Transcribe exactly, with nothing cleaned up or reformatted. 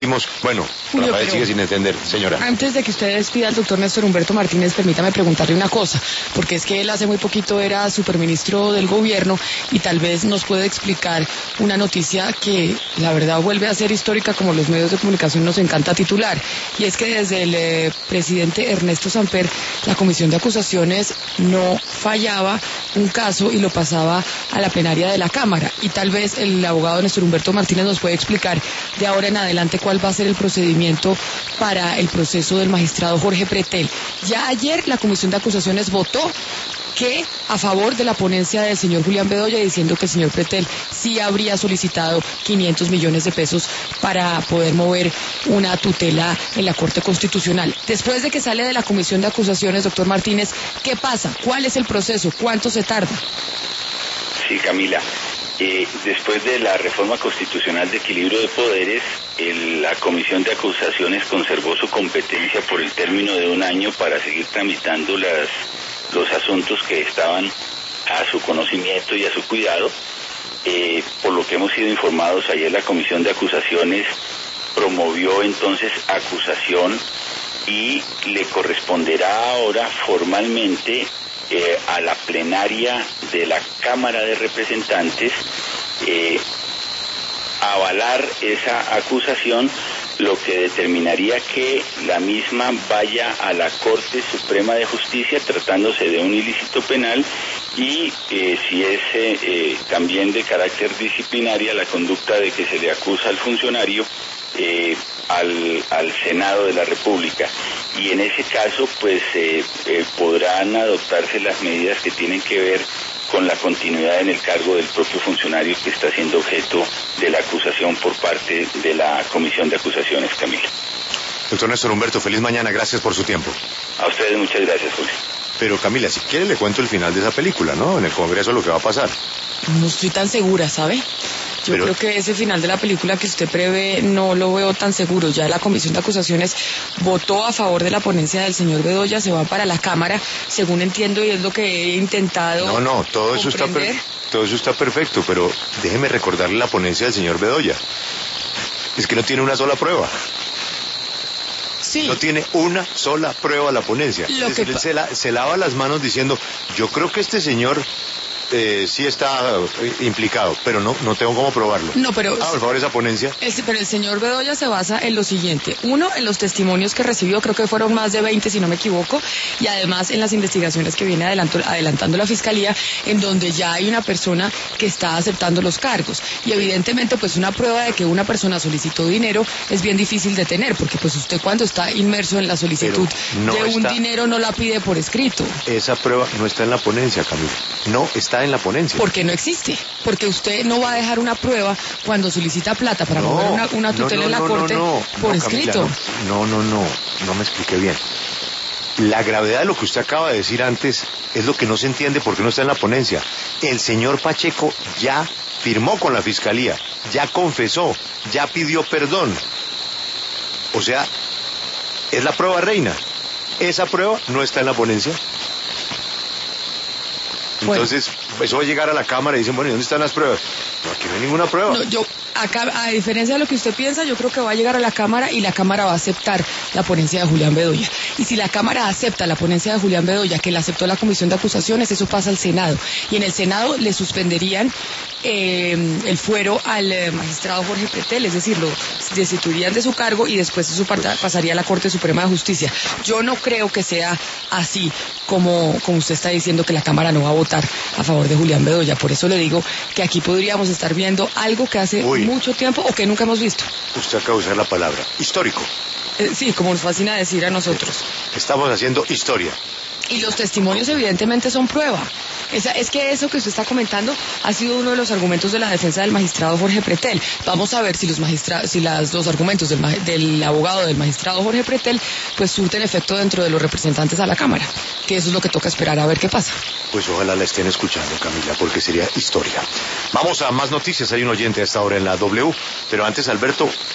legítimos. Bueno, Julio, Rafael pero sigue sin entender, señora. Antes de que usted despida al doctor Néstor Humberto Martínez, permítame preguntarle una cosa, porque es que él hace muy poquito era superministro del gobierno y tal vez nos puede explicar una noticia que la verdad vuelve a ser histórica, como los medios de comunicación nos encanta titular, y es que desde el eh, presidente Ernesto Samper, la comisión de acusaciones no fallaba un caso y lo pasaba a la plenaria de la Cámara, y tal vez el abogado Néstor Humberto Martínez nos puede explicar de ahora en adelante cuál va a ser el procedimiento para el proceso del magistrado Jorge Pretel. Ya ayer la comisión de acusaciones votó que a favor de la ponencia del señor Julián Bedoya, diciendo que el señor Pretel sí habría solicitado quinientos millones de pesos para poder mover una tutela en la Corte Constitucional. Después de que sale de la comisión de acusaciones, doctor Martínez, ¿qué pasa? ¿Cuál es el proceso? ¿Cuánto se tarda? Sí, Camila. Eh, después de la reforma constitucional de equilibrio de poderes, el, la Comisión de Acusaciones conservó su competencia por el término de un año para seguir tramitando las, los asuntos que estaban a su conocimiento y a su cuidado. Eh, por lo que hemos sido informados, ayer la Comisión de Acusaciones promovió entonces acusación y le corresponderá ahora formalmente Eh, a la plenaria de la Cámara de Representantes eh, avalar esa acusación, lo que determinaría que la misma vaya a la Corte Suprema de Justicia tratándose de un ilícito penal y eh, si es eh, eh, también de carácter disciplinaria la conducta de que se le acusa al funcionario eh, al, al Senado de la República. Y en ese caso pues eh, eh, podrán adoptarse las medidas que tienen que ver con la continuidad en el cargo del propio funcionario que está siendo objeto de la acusación por parte de la Comisión de Acusaciones, Camila. Doctor Néstor Humberto, feliz mañana, gracias por su tiempo. A ustedes muchas gracias, Julio. Pero Camila, si quiere le cuento el final de esa película, ¿no? En el Congreso lo que va a pasar. No estoy tan segura, ¿sabe? Yo Pero... creo que ese final de la película que usted prevé no lo veo tan seguro. Ya la Comisión de Acusaciones votó a favor de la ponencia del señor Bedoya, se va para la Cámara, según entiendo, y es lo que he intentado No, no, todo eso está per... todo eso está perfecto, pero déjeme recordarle la ponencia del señor Bedoya. Es que no tiene una sola prueba. Sí. No tiene una sola prueba la ponencia. Lo es que decir, pa... se, la, se lava las manos diciendo, yo creo que este señor eh, sí está eh, implicado, pero no no tengo cómo probarlo. No, pero... Ah, por favor, esa ponencia. El, pero el señor Bedoya se basa en lo siguiente. Uno, en los testimonios que recibió, creo que fueron más de veinte, si no me equivoco, y además en las investigaciones que viene adelanto, adelantando la Fiscalía, en donde ya hay una persona que está aceptando los cargos. Y evidentemente, pues una prueba de que una persona solicitó dinero es bien difícil de tener, porque pues usted cuando está inmerso en la solicitud no de un está... dinero no la pide por escrito. Esa prueba no está en la ponencia, Camila. No está en la ponencia. Porque no existe. Porque usted no va a dejar una prueba cuando solicita plata para no, mover una, una tutela no, no, en la no, Corte no, no, por no, escrito. Camila, no, no, no, no, no me expliqué bien. La gravedad de lo que usted acaba de decir antes es lo que no se entiende porque no está en la ponencia. El señor Pacheco ya firmó con la Fiscalía, ya confesó, ya pidió perdón. O sea, es la prueba reina. Esa prueba no está en la ponencia. Entonces, bueno, eso va a llegar a la Cámara y dicen, bueno, ¿y dónde están las pruebas? No, aquí no hay ninguna prueba. No, yo, acá, a diferencia de lo que usted piensa, yo creo que va a llegar a la Cámara y la Cámara va a aceptar la ponencia de Julián Bedoya. Y si la Cámara acepta la ponencia de Julián Bedoya, que la aceptó la Comisión de Acusaciones, eso pasa al Senado. Y en el Senado le suspenderían eh, el fuero al eh, magistrado Jorge Pretel, es decir, lo destituirían de su cargo y después eso pasaría a la Corte Suprema de Justicia. Yo no creo que sea así como, como usted está diciendo, que la Cámara no va a votar a favor de Julián Bedoya. Por eso le digo que aquí podríamos estar viendo algo que hace Uy. mucho tiempo o que nunca hemos visto. Usted acaba de usar la palabra histórico. Eh, sí, como nos fascina decir a nosotros. Estamos haciendo historia. Y los testimonios evidentemente son prueba. Esa, es que eso que usted está comentando ha sido uno de los argumentos de la defensa del magistrado Jorge Pretel. Vamos a ver si los magistrados, si las, los argumentos del, del abogado del magistrado Jorge Pretel pues surten efecto dentro de los representantes a la Cámara, que eso es lo que toca esperar a ver qué pasa. Pues ojalá la estén escuchando, Camila, porque sería historia. Vamos a más noticias. Hay un oyente a esta hora en la W, pero antes, Alberto,